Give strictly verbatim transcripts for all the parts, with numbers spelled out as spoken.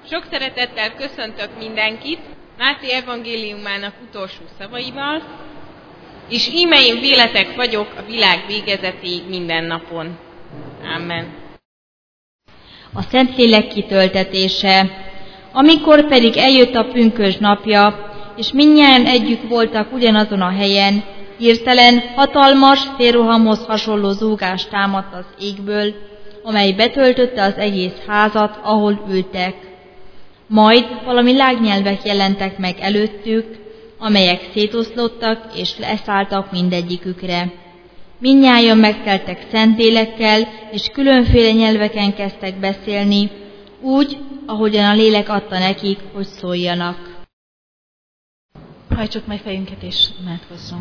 Sok szeretettel köszöntök mindenkit Máté evangéliumának utolsó szavaival, és íme én véletek vagyok a világ végezetéig minden napon. Amen. A Szentlélek kitöltetése. Amikor pedig eljött a pünkösd napja, és mindnyájan együtt voltak ugyanazon a helyen, hirtelen hatalmas, félrohamhoz hasonló zúgás támadt az égből, amely betöltötte az egész házat, ahol ültek. Majd valami lágnyelvek jelentek meg előttük, amelyek szétoszlottak és leszálltak mindegyikükre. Mindnyájan megteltek Szentlélekkel, és különféle nyelveken kezdtek beszélni, úgy, ahogyan a lélek adta nekik, hogy szóljanak. Hajtsuk meg fejünket és imádkozzunk.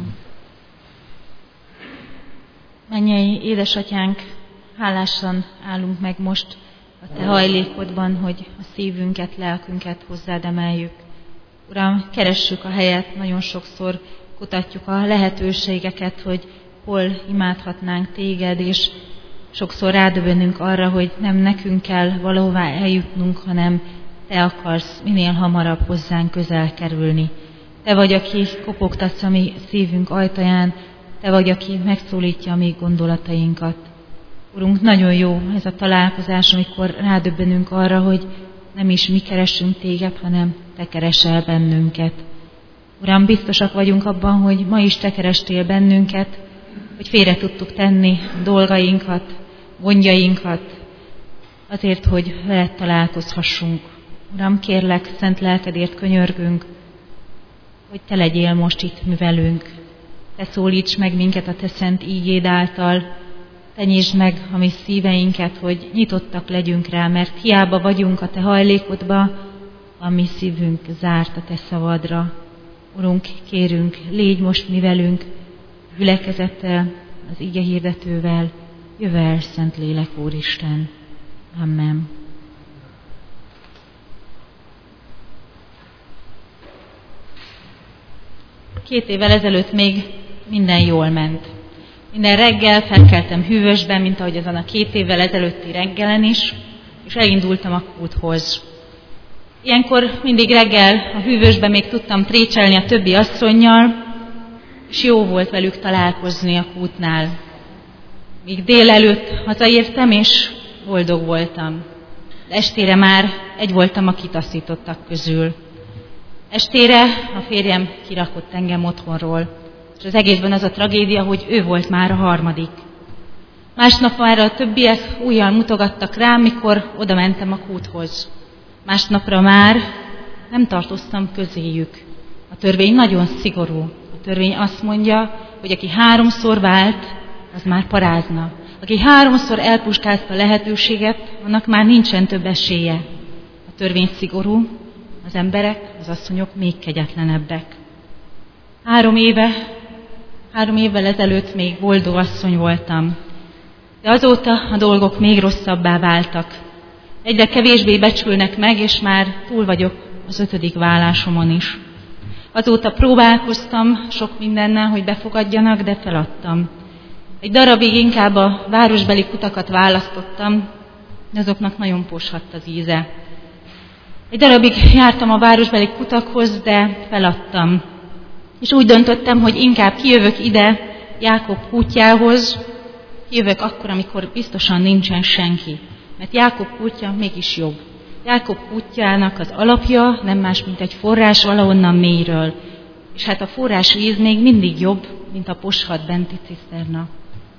Mennyei édesatyánk, hálásan állunk meg most a Te hajlékodban, hogy a szívünket, lelkünket hozzád emeljük. Uram, keressük a helyet, nagyon sokszor kutatjuk a lehetőségeket, hogy hol imádhatnánk Téged, és sokszor rádöbbenünk arra, hogy nem nekünk kell valahová eljutnunk, hanem Te akarsz minél hamarabb hozzánk közel kerülni. Te vagy, aki kopogtatsz a mi szívünk ajtaján, Te vagy, aki megszólítja a mi gondolatainkat. Urunk, nagyon jó ez a találkozás, amikor rádöbbenünk arra, hogy nem is mi keresünk Téged, hanem Te keresel bennünket. Uram, biztosak vagyunk abban, hogy ma is Te kerestél bennünket, hogy félre tudtuk tenni dolgainkat, gondjainkat, azért, hogy veled találkozhassunk. Uram, kérlek, szent lelkedért könyörgünk, hogy Te legyél most itt művelünk. Te szólíts meg minket a Te szent ígéd által, Te nyisd meg a mi szíveinket, hogy nyitottak legyünk rá, mert hiába vagyunk a Te hajlékodba, a mi szívünk zárt a Te szavadra. Urunk, kérünk, légy most mi velünk, gyülekezettel, az ige hirdetővel, jövel, Szentlélek Úristen. Amen. Két évvel ezelőtt még minden jól ment. Minden reggel felkeltem hűvösben, mint ahogy azon a két évvel ezelőtti reggelen is, és elindultam a kúthoz. Ilyenkor mindig reggel a hűvösben még tudtam trécselni a többi asszonnyal, és jó volt velük találkozni a kútnál. Míg délelőtt hazaértem, és boldog voltam. De estére már egy voltam a kitaszítottak közül. Estére a férjem kirakott engem otthonról, és az egészben az a tragédia, hogy ő volt már a harmadik. Másnap már a többiek újjal mutogattak rám, mikor oda mentem a kúthoz. Másnapra már nem tartoztam közéjük. A törvény nagyon szigorú. A törvény azt mondja, hogy aki háromszor vált, az már parázna. Aki háromszor elpuskázta a lehetőséget, annak már nincsen több esélye. A törvény szigorú, az emberek, az asszonyok még kegyetlenebbek. Három éve, három évvel ezelőtt még boldog asszony voltam, de azóta a dolgok még rosszabbá váltak. Egyre kevésbé becsülnek meg, és már túl vagyok az ötödik válásomon is. Azóta próbálkoztam sok mindennel, hogy befogadjanak, de feladtam. Egy darabig inkább a városbeli kutakat választottam, de azoknak nagyon poshadt az íze. Egy darabig jártam a városbeli kutakhoz, de feladtam. És úgy döntöttem, hogy inkább kijövök ide Jákob kútjához, kijövök akkor, amikor biztosan nincsen senki. Mert Jákob kútja mégis jobb. Jákob kútjának az alapja nem más, mint egy forrás valahonnan mélyről. És hát a forrás víz még mindig jobb, mint a poshat benti ciszterna.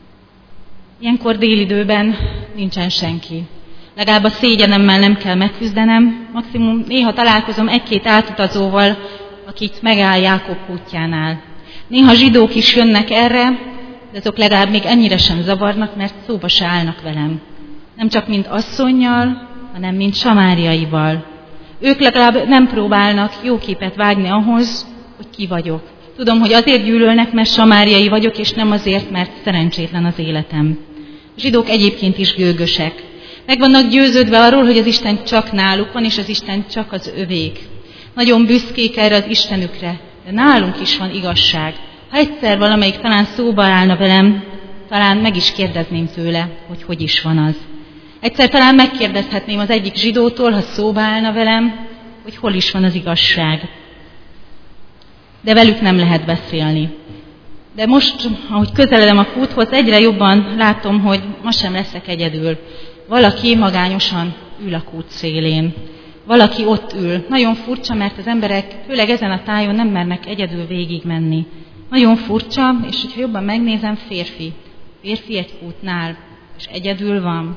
Ilyenkor délidőben nincsen senki. Legalább a szégyenemmel nem kell megküzdenem, maximum néha találkozom egy-két átutazóval, akit megáll Jákob kútjánál. Néha zsidók is jönnek erre, de azok legalább még ennyire sem zavarnak, mert szóba se állnak velem. Nem csak mint asszonnyal, hanem mint samáriaival. Ők legalább nem próbálnak jó képet vágni ahhoz, hogy ki vagyok. Tudom, hogy azért gyűlölnek, mert samáriai vagyok, és nem azért, mert szerencsétlen az életem. A zsidók egyébként is gőgösek. Meg vannak győződve arról, hogy az Isten csak náluk van, és az Isten csak az övék. Nagyon büszkék erre az Istenükre, de nálunk is van igazság. Ha egyszer valamelyik talán szóba állna velem, talán meg is kérdezném tőle, hogy hogy is van az. Egyszer talán megkérdezhetném az egyik zsidótól, ha szóba állna velem, hogy hol is van az igazság. De velük nem lehet beszélni. De most, ahogy közeledem a kúthoz, egyre jobban látom, hogy ma sem leszek egyedül. Valaki magányosan ül a kút szélén. Valaki ott ül. Nagyon furcsa, mert az emberek, főleg ezen a tájon nem mernek egyedül végigmenni. Nagyon furcsa, és hogyha jobban megnézem, férfi. Férfi egy kútnál, és egyedül van.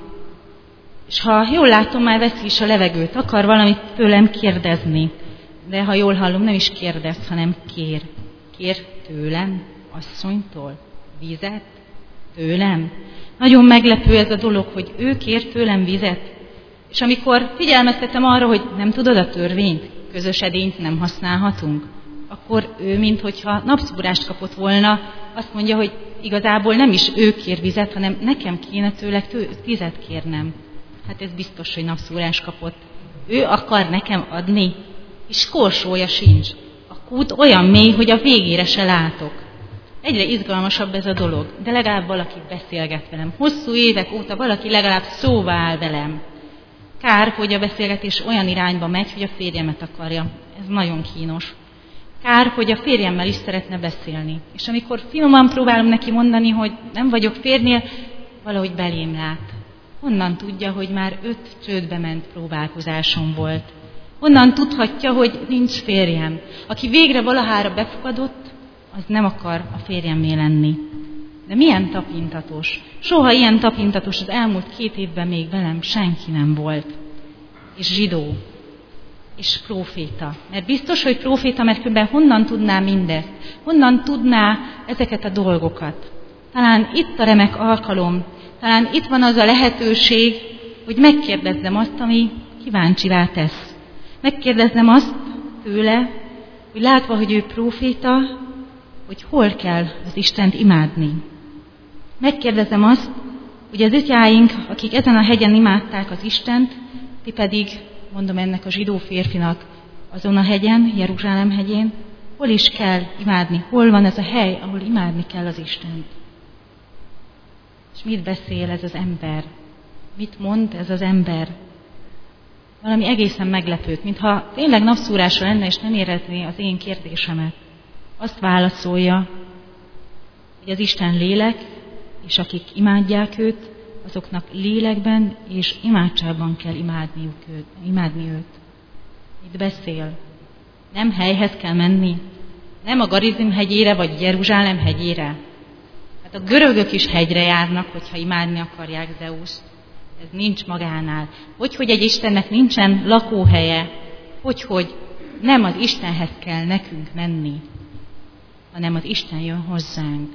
És ha jól látom, már veszi is a levegőt, akar valamit tőlem kérdezni. De ha jól hallom, nem is kérdez, hanem kér. Kér tőlem, asszonytól, vizet, tőlem. Nagyon meglepő ez a dolog, hogy ő kér tőlem vizet. És amikor figyelmeztetem arra, hogy nem tudod a törvényt, közös edényt nem használhatunk, akkor ő, minthogyha napszúrást kapott volna, azt mondja, hogy igazából nem is ő kér vizet, hanem nekem kéne tőle tő, vizet kérnem. Hát ez biztos, hogy napszúrás kapott. Ő akar nekem adni, és korsója sincs. A kút olyan mély, hogy a végére se látok. Egyre izgalmasabb ez a dolog, de legalább valaki beszélget velem. Hosszú évek óta valaki legalább szóba áll velem. Kár, hogy a beszélgetés olyan irányba megy, hogy a férjemet akarja. Ez nagyon kínos. Kár, hogy a férjemmel is szeretne beszélni. És amikor finoman próbálom neki mondani, hogy nem vagyok férjnél, valahogy belém lát. Honnan tudja, hogy már öt csődbe ment próbálkozásom volt? Honnan tudhatja, hogy nincs férjem? Aki végre valahára befogadott, az nem akar a férjemmé lenni. De milyen tapintatos. Soha ilyen tapintatos az elmúlt két évben még velem senki nem volt. És zsidó. És próféta. Mert biztos, hogy próféta, mert különben honnan tudná mindezt? Honnan tudná ezeket a dolgokat? Talán itt a remek alkalom, talán itt van az a lehetőség, hogy megkérdezzem azt, ami kíváncsivá tesz. Megkérdezzem azt tőle, hogy látva, hogy ő próféta, hogy hol kell az Istent imádni. Megkérdezem azt, hogy az atyáink, akik ezen a hegyen imádták az Istent, ti pedig, mondom ennek a zsidó férfinak, azon a hegyen, Jeruzsálem hegyén, hol is kell imádni, hol van ez a hely, ahol imádni kell az Istent. És mit beszél ez az ember? Mit mond ez az ember? Valami egészen meglepőt, mintha tényleg napszúrása lenne, és nem érezné az én kérdésemet. Azt válaszolja, hogy az Isten lélek, és akik imádják őt, azoknak lélekben és imádságban kell imádniuk őt, imádni őt. Itt beszél. Nem helyhez kell menni, nem a Garizim hegyére vagy Jeruzsálem hegyére. Hát a görögök is hegyre járnak, hogyha imádni akarják Zeuszt. Ez nincs magánál. Hogy, hogy egy Istennek nincsen lakóhelye, hogy, hogy nem az Istenhez kell nekünk menni, hanem az Isten jön hozzánk.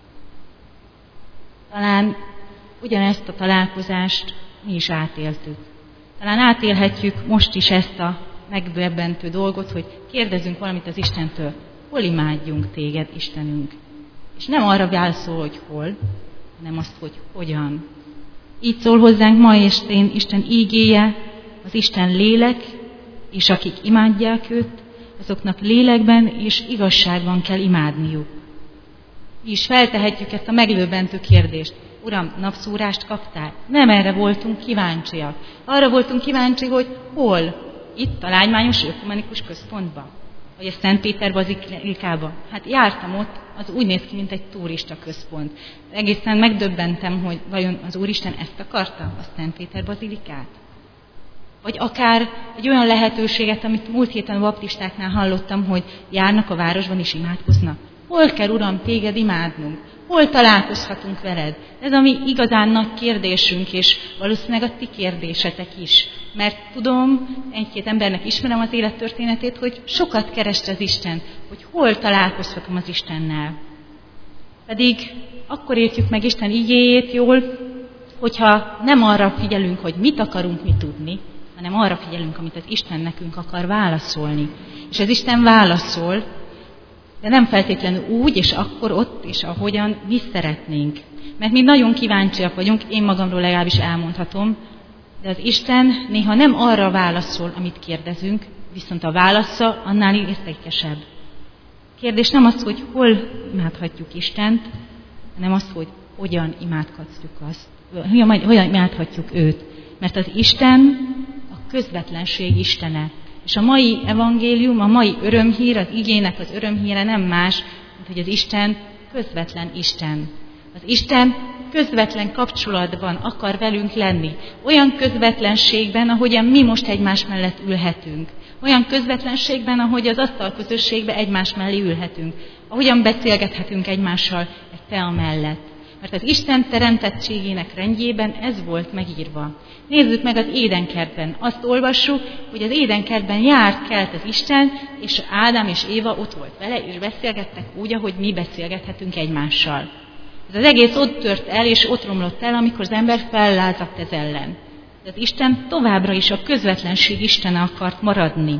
Talán ugyanezt a találkozást mi is átéltük. Talán átélhetjük most is ezt a megdöbbentő dolgot, hogy kérdezünk valamit az Istentől, hol imádjunk téged, Istenünk. És nem arra válaszol, hogy hol, hanem azt, hogy hogyan. Így szól hozzánk ma estén Isten ígéje, az Isten lélek, és akik imádják őt, azoknak lélekben és igazságban kell imádniuk. Mi is feltehetjük ezt a megdöbbentő kérdést. Uram, napszúrást kaptál? Nem erre voltunk kíváncsiak. Arra voltunk kíváncsi, hogy hol? Itt a Lágymányos Ökumenikus Központban? Vagy a Szent Péter Bazilikába? Hát jártam ott, az úgy néz ki, mint egy turista központ. Egészen megdöbbentem, hogy vajon az Úristen ezt akarta, a Szent Péter Bazilikát? Vagy akár egy olyan lehetőséget, amit múlt héten a baptistáknál hallottam, hogy járnak a városban és imádkoznak. Hol kell, Uram, téged imádnunk? Hol találkozhatunk veled? Ez a mi igazán nagy kérdésünk, és valószínűleg a ti kérdésetek is. Mert tudom, egy-két embernek ismerem az élettörténetét, hogy sokat kereste az Isten, hogy hol találkozhatom az Istennel. Pedig akkor értjük meg Isten igéjét jól, hogyha nem arra figyelünk, hogy mit akarunk mi tudni, hanem arra figyelünk, amit az Isten nekünk akar válaszolni. És az Isten válaszol, de nem feltétlenül úgy, és akkor ott, és ahogyan mi szeretnénk. Mert mi nagyon kíváncsiak vagyunk, én magamról legalábbis elmondhatom, de az Isten néha nem arra válaszol, amit kérdezünk, viszont a válasza annál értékesebb. Kérdés nem az, hogy hol imádhatjuk Istent, hanem az, hogy hogyan imádhatjuk azt hogyan imádhatjuk őt. Mert az Isten a közvetlenség Istene. És a mai evangélium, a mai örömhír, az igének az örömhíre nem más, mint hogy az Isten közvetlen Isten. Az Isten közvetlen kapcsolatban akar velünk lenni. Olyan közvetlenségben, ahogyan mi most egymás mellett ülhetünk. Olyan közvetlenségben, ahogy az asztalközösségben egymás mellé ülhetünk. Ahogyan beszélgethetünk egymással egy tea mellett. Mert az Isten teremtettségének rendjében ez volt megírva. Nézzük meg az édenkertben. Azt olvassuk, hogy az édenkertben járt, kelt az Isten, és Ádám és Éva ott volt vele, és beszélgettek úgy, ahogy mi beszélgethetünk egymással. Ez az egész ott tört el, és ott romlott el, amikor az ember fellázadt ez ellen. De az Isten továbbra is a közvetlenség Istene akart maradni.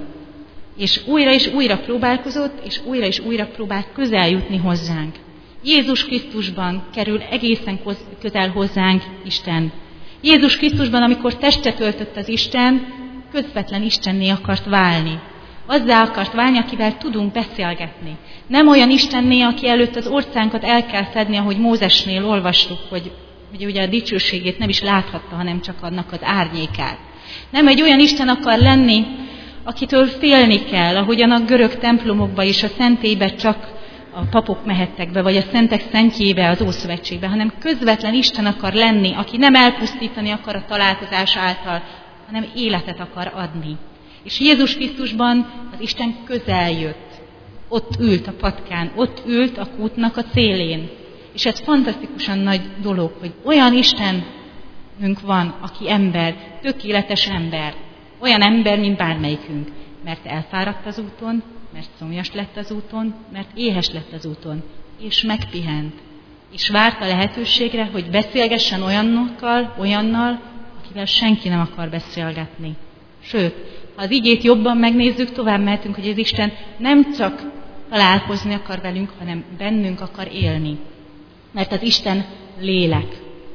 És újra és újra próbálkozott, és újra és újra próbált közel jutni hozzánk. Jézus Krisztusban kerül egészen közel hozzánk Isten. Jézus Krisztusban, amikor testet öltött az Isten, közvetlen Istenné akart válni. Azzá akart válni, akivel tudunk beszélgetni. Nem olyan Istenné, aki előtt az orcánkat el kell fedni, ahogy Mózesnél olvastuk, hogy, hogy ugye a dicsőségét nem is láthatta, hanem csak annak az árnyékát. Nem egy olyan Isten akar lenni, akitől félni kell, ahogyan a görög templomokba és a szentélybe csak a papok mehettek be, vagy a szentek szentjébe, az Ószövetségbe, hanem közvetlen Isten akar lenni, aki nem elpusztítani akar a találkozás által, hanem életet akar adni. És Jézus Krisztusban az Isten közel jött. Ott ült a patkán, ott ült a kútnak a szélén. És ez fantasztikusan nagy dolog, hogy olyan Istenünk van, aki ember, tökéletes ember. Olyan ember, mint bármelyikünk. Mert elfáradt az úton, mert szomjas lett az úton, mert éhes lett az úton, és megpihent. És várt a lehetőségre, hogy beszélgessen olyanokkal, olyannal, akivel senki nem akar beszélgetni. Sőt, ha az igét jobban megnézzük, tovább mehetünk, hogy az Isten nem csak találkozni akar velünk, hanem bennünk akar élni. Mert az Isten lélek.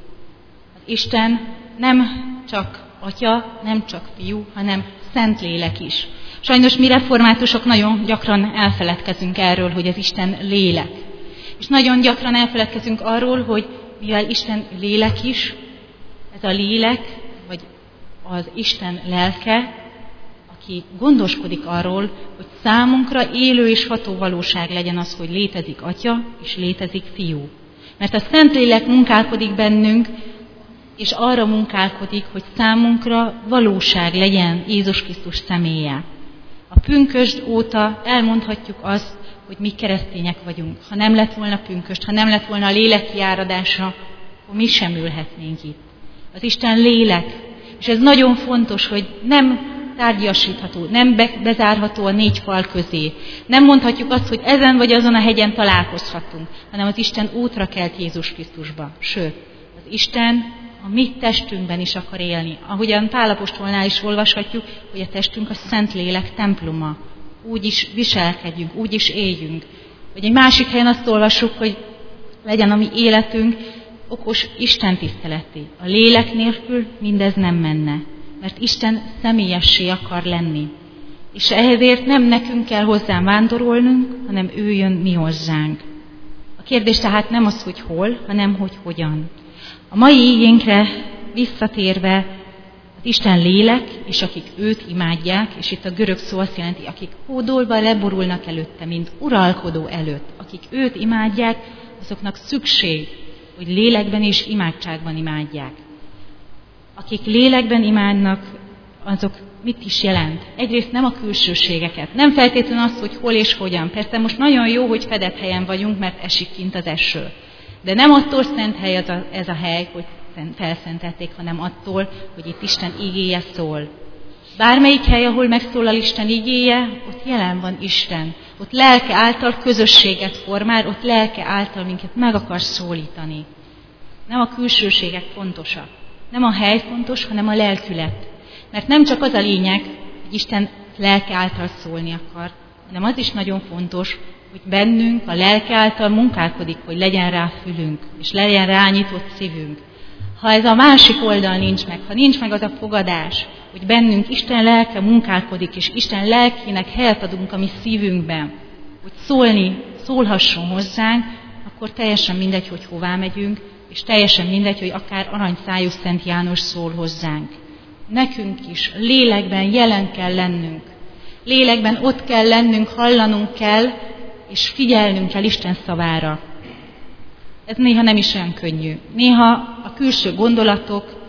Az Isten nem csak Atya, nem csak Fiú, hanem Szent Lélek is. Sajnos mi reformátusok nagyon gyakran elfeledkezünk erről, hogy az Isten lélek. És nagyon gyakran elfeledkezünk arról, hogy mivel Isten lélek is, ez a lélek, vagy az Isten lelke, aki gondoskodik arról, hogy számunkra élő és ható valóság legyen az, hogy létezik Atya, és létezik Fiú. Mert a Szentlélek munkálkodik bennünk, és arra munkálkodik, hogy számunkra valóság legyen Jézus Krisztus személye. A pünkösd óta elmondhatjuk azt, hogy mi keresztények vagyunk. Ha nem lett volna pünkösd, ha nem lett volna a léleki áradása, akkor mi sem ülhetnénk itt. Az Isten lélek, és ez nagyon fontos, hogy nem tárgyasítható, nem bezárható a négy fal közé. Nem mondhatjuk azt, hogy ezen vagy azon a hegyen találkozhatunk, hanem az Isten útra kelt Jézus Krisztusba. Sőt, az Isten a mi testünkben is akar élni. Ahogyan Pál apostolnál is olvashatjuk, hogy a testünk a Szentlélek temploma. Úgy is viselkedjünk, úgy is éljünk. Vagy egy másik helyen azt olvassuk, hogy legyen a mi életünk okos Isten tiszteleté. A lélek nélkül mindez nem menne, mert Isten személyessé akar lenni. És ehhez nem nekünk kell hozzá vándorolnunk, hanem ő jön mi hozzánk. A kérdés tehát nem az, hogy hol, hanem hogy hogyan. A mai igénkre visszatérve, az Isten lélek, és akik őt imádják, és itt a görög szó azt jelenti, akik hódolva leborulnak előtte, mint uralkodó előtt, akik őt imádják, azoknak szükség, hogy lélekben és imádságban imádják. Akik lélekben imádnak, azok mit is jelent? Egyrészt nem a külsőségeket, nem feltétlenül azt, hogy hol és hogyan. Persze most nagyon jó, hogy fedett helyen vagyunk, mert esik kint az eső. De nem attól szent hely ez a, ez a hely, hogy felszentelték, hanem attól, hogy itt Isten igéje szól. Bármelyik hely, ahol megszólal Isten igéje, ott jelen van Isten. Ott lelke által közösséget formál, ott lelke által minket meg akar szólítani. Nem a külsőségek fontosak. Nem a hely fontos, hanem a lelkület. Mert nem csak az a lényeg, hogy Isten lelke által szólni akar, hanem az is nagyon fontos, hogy bennünk a lelke által munkálkodik, hogy legyen rá fülünk, és legyen rá nyitott szívünk. Ha ez a másik oldal nincs meg, ha nincs meg az a fogadás, hogy bennünk Isten lelke munkálkodik, és Isten lelkének helyet adunk a mi szívünkben, hogy szólni, szólhasson hozzánk, akkor teljesen mindegy, hogy hová megyünk, és teljesen mindegy, hogy akár aranyszájú Szent János szól hozzánk. Nekünk is lélekben jelen kell lennünk. Lélekben ott kell lennünk, hallanunk kell, és figyelnünk kell Isten szavára. Ez néha nem is olyan könnyű. Néha a külső gondolatok,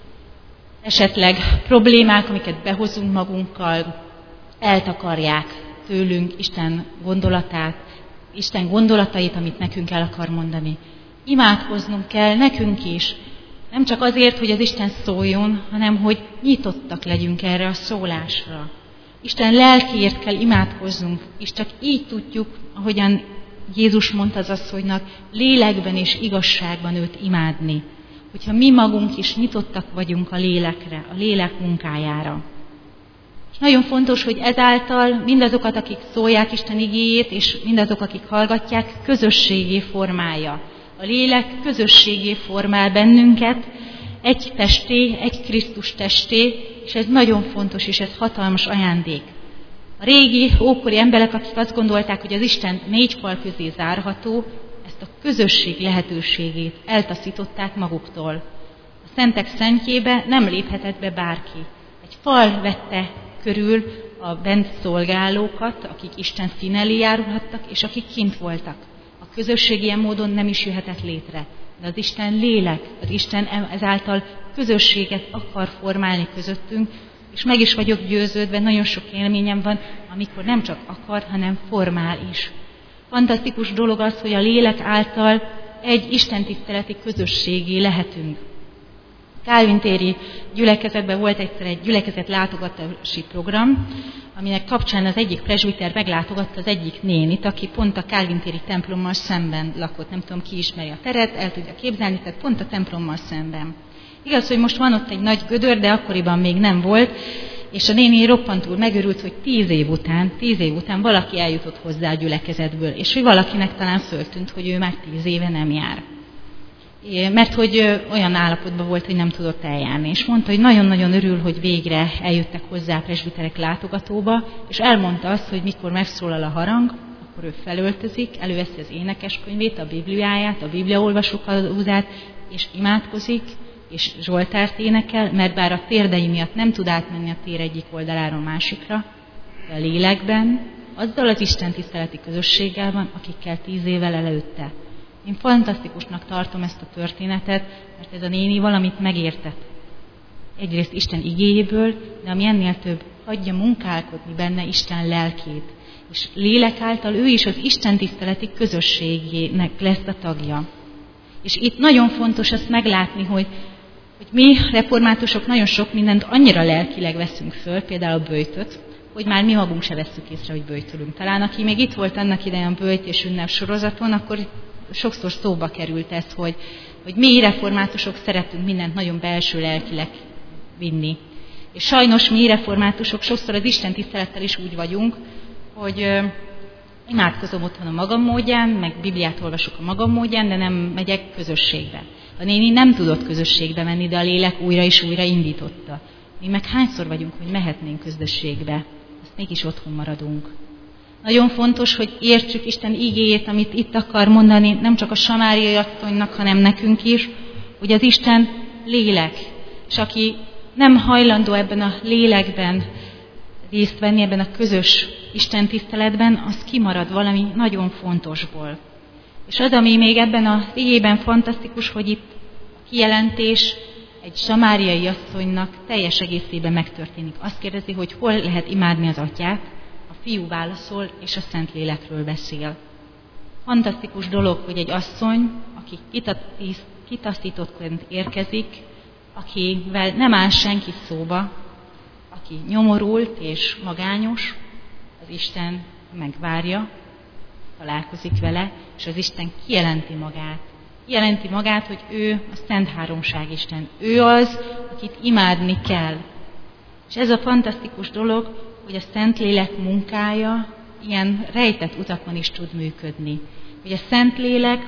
esetleg problémák, amiket behozunk magunkkal, eltakarják tőlünk Isten gondolatát, Isten gondolatait, amit nekünk el akar mondani. Imádkoznunk kell nekünk is. Nem csak azért, hogy az Isten szóljon, hanem hogy nyitottak legyünk erre a szólásra. Isten lelkiért kell imádkoznunk, és csak így tudjuk, ahogyan Jézus mondta az asszonynak, lélekben és igazságban őt imádni. Hogyha mi magunk is nyitottak vagyunk a lélekre, a lélek munkájára. És nagyon fontos, hogy ezáltal mindazokat, akik szólják Isten igéjét, és mindazok, akik hallgatják, közösségé formálja. A lélek közösségé formál bennünket, egy testé, egy Krisztus testé, és ez nagyon fontos, és ez hatalmas ajándék. A régi, ókori emberek, akik azt gondolták, hogy az Isten négy fal közé zárható, ezt a közösség lehetőségét eltaszították maguktól. A szentek szentjébe nem léphetett be bárki. Egy fal vette körül a bent szolgálókat, akik Isten színe elé járulhattak, és akik kint voltak. A közösség ilyen módon nem is jöhetett létre. De az Isten lélek, az Isten ezáltal közösséget akar formálni közöttünk, és meg is vagyok győződve, nagyon sok élményem van, amikor nem csak akar, hanem formál is. Fantasztikus dolog az, hogy a lélek által egy istentiszteleti közösségé lehetünk. Kálvin téri gyülekezetben volt egyszer egy gyülekezet látogatási program, aminek kapcsán az egyik presbiter meglátogatta az egyik nénit, aki pont a Kálvin téri templommal szemben lakott. Nem tudom, ki ismeri a teret, el tudja képzelni, tehát pont a templommal szemben. Igaz, hogy most van ott egy nagy gödör, de akkoriban még nem volt, és a néni roppantul megörült, hogy tíz év után, tíz év után valaki eljutott hozzá a gyülekezetből, és hogy valakinek talán föltűnt, hogy ő már tíz éve nem jár. Mert hogy olyan állapotban volt, hogy nem tudott eljárni. És mondta, hogy nagyon-nagyon örül, hogy végre eljöttek hozzá a presbiterek látogatóba, és elmondta azt, hogy mikor megszólal a harang, akkor ő felöltözik, előveszi az énekeskönyvét, a Bibliáját, a bibliaolvasókalózát, és imádkozik, és Zsoltárt énekel, mert bár a térdei miatt nem tud átmenni a tér egyik oldaláról másikra, de a lélekben, azzal az Isten tiszteleti közösséggel van, akikkel tíz évvel előtte. Én fantasztikusnak tartom ezt a történetet, mert ez a néni valamit megértett. Egyrészt Isten igéjéből, de ami ennél több, hagyja munkálkodni benne Isten lelkét. És lélek által ő is az Isten tiszteleti közösségének lesz a tagja. És itt nagyon fontos azt meglátni, hogy, hogy mi reformátusok nagyon sok mindent annyira lelkileg veszünk föl, például a böjtöt, hogy már mi magunk se vesszük észre, hogy böjtölünk. Talán aki még itt volt annak idején a böjt és ünnep sorozaton, akkor sokszor szóba került ez, hogy, hogy mi reformátusok szeretünk mindent nagyon belső lelkileg vinni. És sajnos mi reformátusok sokszor az Isten tisztelettel is úgy vagyunk, hogy ö, imádkozom otthon a magam módján, meg Bibliát olvasok a magam módján, de nem megyek közösségbe. A néni nem tudott közösségbe menni, de a lélek újra és újra indította. Mi meg hányszor vagyunk, hogy mehetnénk közösségbe, azt mégis otthon maradunk. Nagyon fontos, hogy értsük Isten igéjét, amit itt akar mondani, nem csak a samáriai asszonynak, hanem nekünk is, hogy az Isten lélek, és aki nem hajlandó ebben a lélekben részt venni, ebben a közös Isten tiszteletben, az kimarad valami nagyon fontosból. És az, ami még ebben az igében fantasztikus, hogy itt a kijelentés egy samáriai asszonynak teljes egészében megtörténik. Azt kérdezi, hogy hol lehet imádni az atyát, a fiú válaszol, és a Szentlélekről beszél. Fantasztikus dolog, hogy egy asszony, aki kitaszítottként érkezik, akivel nem áll senki szóba, aki nyomorult és magányos, az Isten megvárja, találkozik vele, és az Isten kijelenti magát. Kijelenti magát, hogy ő a Szent Háromság Isten. Ő az, akit imádni kell. És ez a fantasztikus dolog, hogy a Szentlélek munkája ilyen rejtett utakon is tud működni. Hogy a Szentlélek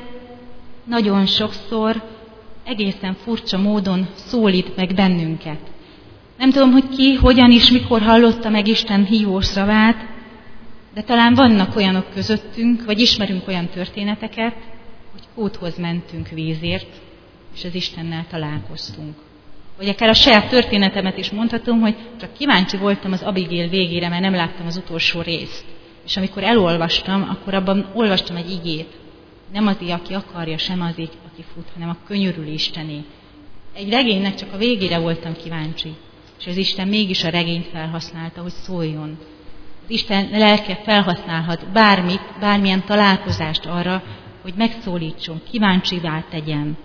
nagyon sokszor egészen furcsa módon szólít meg bennünket. Nem tudom, hogy ki, hogyan és mikor hallotta meg Isten hívó szavát, de talán vannak olyanok közöttünk, vagy ismerünk olyan történeteket, hogy kúthoz mentünk vízért, és az Istennel találkoztunk. Vagy akár a saját történetemet is mondhatom, hogy csak kíváncsi voltam az Abigail végére, mert nem láttam az utolsó részt. És amikor elolvastam, akkor abban olvastam egy igét. Nem az, aki akarja, sem az, aki fut, hanem a könyörülő Istené. Egy regénynek csak a végére voltam kíváncsi, és az Isten mégis a regényt felhasználta, hogy szóljon. Az Isten lelke felhasználhat bármit, bármilyen találkozást arra, hogy megszólítson, kíváncsivá tegyen.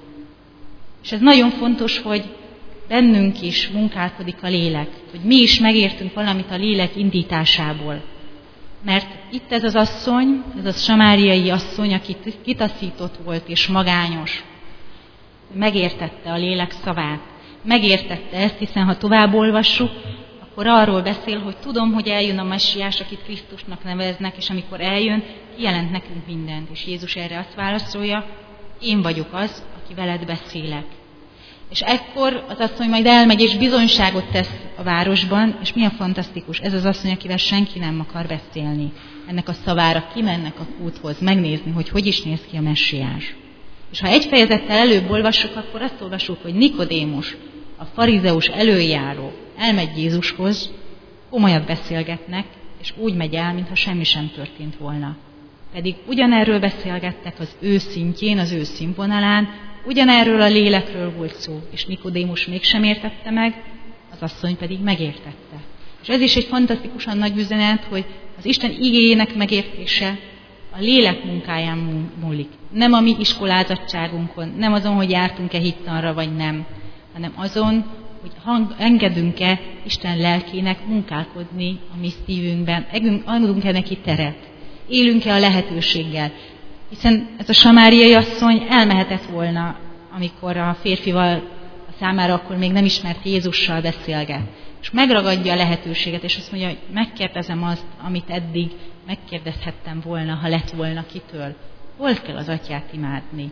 És ez nagyon fontos, hogy bennünk is munkálkodik a lélek, hogy mi is megértünk valamit a lélek indításából. Mert itt ez az asszony, ez a samáriai asszony, aki kitaszított volt és magányos, megértette a lélek szavát, megértette ezt, hiszen ha tovább olvassuk, akkor arról beszél, hogy tudom, hogy eljön a Messiás, akit Krisztusnak neveznek, és amikor eljön, kijelent nekünk mindent. És Jézus erre azt válaszolja, én vagyok az, aki veled beszélek. És ekkor az asszony majd elmegy, és bizonyságot tesz a városban, és milyen fantasztikus, ez az asszony, akivel senki nem akar beszélni. Ennek a szavára kimennek a kúthoz, megnézni, hogy hogy is néz ki a Messiás. És ha egy fejezettel előbb olvassuk, akkor azt olvassuk, hogy Nikodémus, a farizeus előjáró elmegy Jézushoz, komolyan beszélgetnek, és úgy megy el, mintha semmi sem történt volna. Pedig ugyanerről beszélgettek az ő szintjén, az ő színvonalán, ugyanerről a lélekről volt szó, és Nikodémus mégsem értette meg, az asszony pedig megértette. És ez is egy fantasztikusan nagy üzenet, hogy az Isten igéjének megértése a lélek munkáján múlik. Nem a mi iskolázottságunkon, nem azon, hogy jártunk-e hittanra vagy nem, hanem azon, hogy hang, engedünk-e Isten lelkének munkálkodni a mi szívünkben, adunk-e neki teret, élünk-e a lehetőséggel. Hiszen ez a samáriai asszony elmehetett volna, amikor a férfival a számára akkor még nem ismert Jézussal beszélget. És megragadja a lehetőséget, és azt mondja, hogy megkérdezem azt, amit eddig megkérdezhettem volna, ha lett volna kitől. Hol kell az atyát imádni?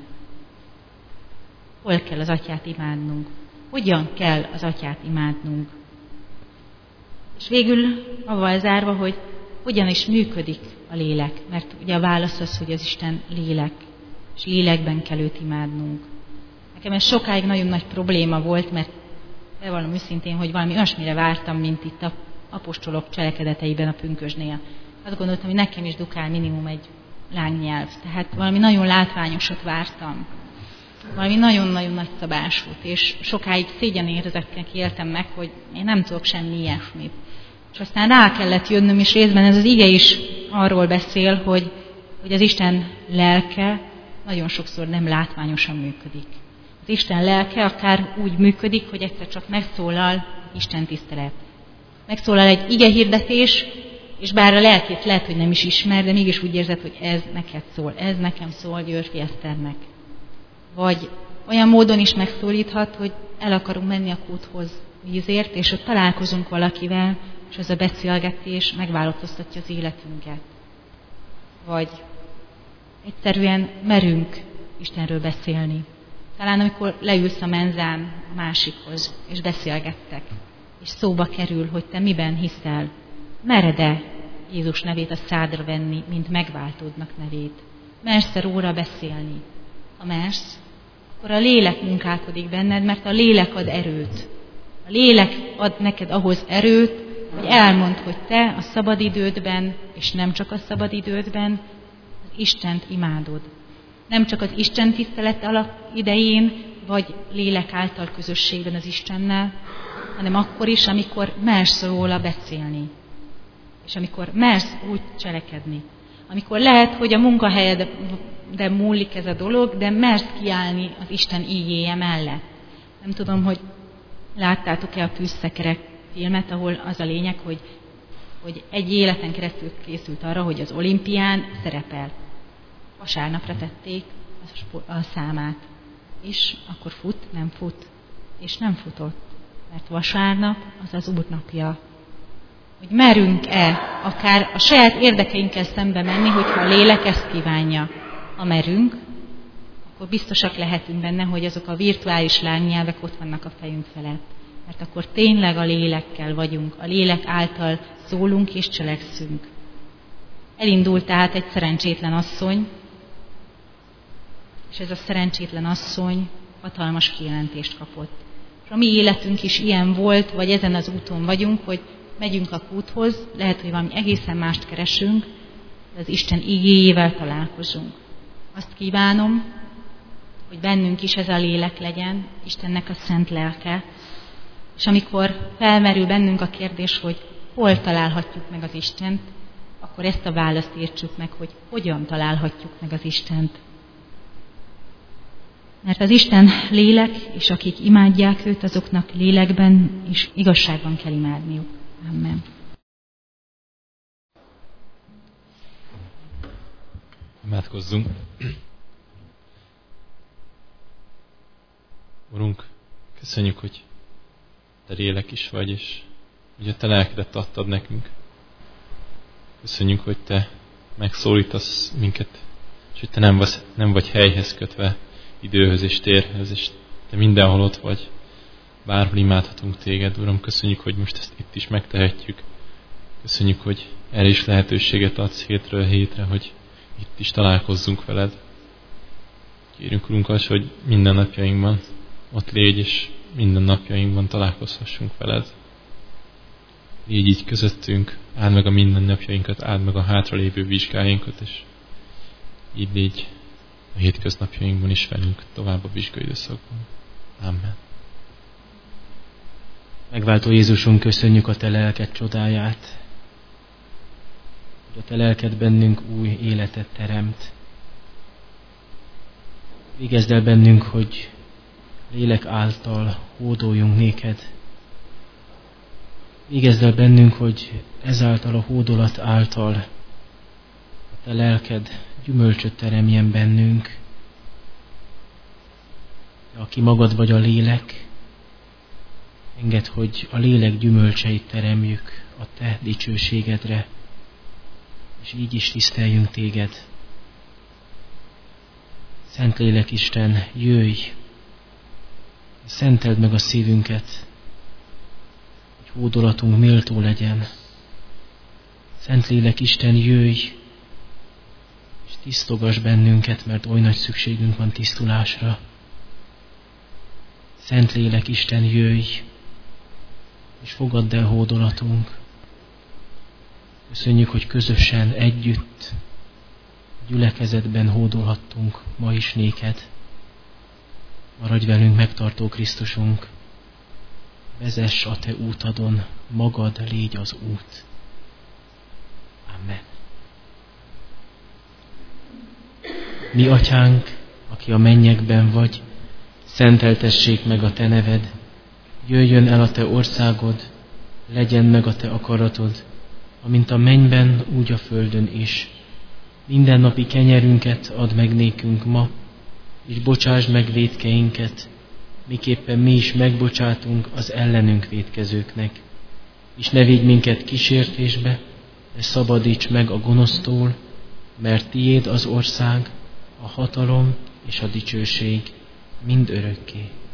Hol kell az atyát imádnunk? Hogyan kell az atyát imádnunk? És végül avval zárva, hogy hogyan is működik a lélek, mert ugye a válasz az, hogy az Isten lélek, és lélekben kell őt imádnunk. Nekem ez sokáig nagyon nagy probléma volt, mert bevallom őszintén, hogy valami olyasmire vártam, mint itt a apostolok cselekedeteiben a pünkösdnél. Azt gondoltam, hogy nekem is dukál minimum egy lánynyelv, tehát valami nagyon látványosat vártam. Valami nagyon-nagyon nagyszabásút, és sokáig szégyenérzetekkel éltem meg, hogy én nem tudok semmi ilyesmit. És aztán rá kellett jönnöm, és részben ez az ige is arról beszél, hogy, hogy az Isten lelke nagyon sokszor nem látványosan működik. Az Isten lelke akár úgy működik, hogy egyszer csak megszólal Isten tisztelet. Megszólal egy igehirdetés, és bár a lelkét lehet, hogy nem is ismer, de mégis úgy érzed, hogy ez neked szól, ez nekem szól Györfi Eszternek. Vagy olyan módon is megszólíthat, hogy el akarunk menni a kúthoz vízért, és ott találkozunk valakivel, és az a beszélgetés megváltoztatja az életünket. Vagy egyszerűen merünk Istenről beszélni. Talán amikor leülsz a menzán a másikhoz, és beszélgettek, és szóba kerül, hogy te miben hiszel, mered-e Jézus nevét a szádra venni, mint megváltódnak nevét? Mersz-e róla beszélni? Ha mersz, akkor a lélek munkálkodik benned, mert a lélek ad erőt. A lélek ad neked ahhoz erőt, hogy elmondd, hogy te a szabadidődben, és nem csak a szabadidődben, az Istent imádod. Nem csak az Isten tisztelet alap idején, vagy lélek által közösségben az Istennel, hanem akkor is, amikor mersz róla beszélni. És amikor mersz úgy cselekedni. Amikor lehet, hogy a munkahelyeden múlik ez a dolog, de mersz kiállni az Isten ígéje mellett. Nem tudom, hogy láttátok-e a Tűzszekerek filmet, ahol az a lényeg, hogy, hogy egy életen keresztül készült arra, hogy az olimpián szerepel. Vasárnapra tették a számát. És akkor fut, nem fut. És nem futott. Mert vasárnap az az úrnapja. Hogy merünk-e akár a saját érdekeinkkel szembe menni, hogyha a lélek ezt kívánja. Ha merünk, akkor biztosak lehetünk benne, hogy azok a virtuális lángnyelvek ott vannak a fejünk felett. Mert akkor tényleg a lélekkel vagyunk, a lélek által szólunk és cselekszünk. Elindult tehát egy szerencsétlen asszony, és ez a szerencsétlen asszony hatalmas kijelentést kapott. És a mi életünk is ilyen volt, vagy ezen az úton vagyunk, hogy megyünk a kúthoz, lehet, hogy valami egészen mást keresünk, de az Isten igéjével találkozunk. Azt kívánom, hogy bennünk is ez a lélek legyen, Istennek a szent lelke, és amikor felmerül bennünk a kérdés, hogy hol találhatjuk meg az Istent, akkor ezt a választ értsük meg, hogy hogyan találhatjuk meg az Istent. Mert az Isten lélek, és akik imádják őt, azoknak lélekben és igazságban kell imádniuk. Amen. Imádkozzunk. Urunk, köszönjük, hogy Te lélek is vagy, és hogy a Te lelkedet adtad nekünk. Köszönjük, hogy Te megszólítasz minket, és hogy Te nem vagy, nem vagy helyhez kötve, időhöz és térhez, és Te mindenhol ott vagy. Bárhol imádhatunk Téged, Uram. Köszönjük, hogy most ezt itt is megtehetjük. Köszönjük, hogy erre is lehetőséget adsz hétről hétre, hogy itt is találkozzunk veled. Kérünk, Urunk, az, hogy minden napjainkban ott légy, és minden napjainkban találkozhassunk veled. Légy így közöttünk, áld meg a mindennapjainkat, áld meg a hátralévő vizsgáinkat, és így légy a hétköznapjainkban is velünk tovább a vizsgaidőszakban. Amen. Megváltó Jézusunk, köszönjük a Te lelked csodáját, hogy a Te lelked bennünk új életet teremt. Végezd el bennünk, hogy lélek által hódoljunk néked. Végezd el bennünk, hogy ezáltal a hódolat által a Te lelked gyümölcsöt teremjen bennünk. De aki magad vagy a lélek, engedd, hogy a lélek gyümölcseit teremjük a Te dicsőségedre, és így is tiszteljünk Téged. Szentlélek Isten, jöjj, szenteld meg a szívünket, hogy hódolatunk méltó legyen. Szentlélek Isten, jöjj, és tisztogass bennünket, mert oly nagy szükségünk van tisztulásra. Szentlélek Isten, jöjj, és fogadd el hódolatunk. Köszönjük, hogy közösen, együtt, gyülekezetben hódolhattunk ma is néked. Maradj velünk, megtartó Krisztusunk, vezess a Te útadon, magad légy az út. Amen. Mi atyánk, aki a mennyekben vagy, szenteltessék meg a Te neved, jöjjön el a Te országod, legyen meg a Te akaratod, amint a mennyben, úgy a földön is. Mindennapi kenyerünket add meg nékünk ma, és bocsásd meg vétkeinket, miképpen mi is megbocsátunk az ellenünk vétkezőknek. És ne vigy minket kísértésbe, de szabadíts meg a gonosztól, mert tiéd az ország, a hatalom és a dicsőség mind örökké.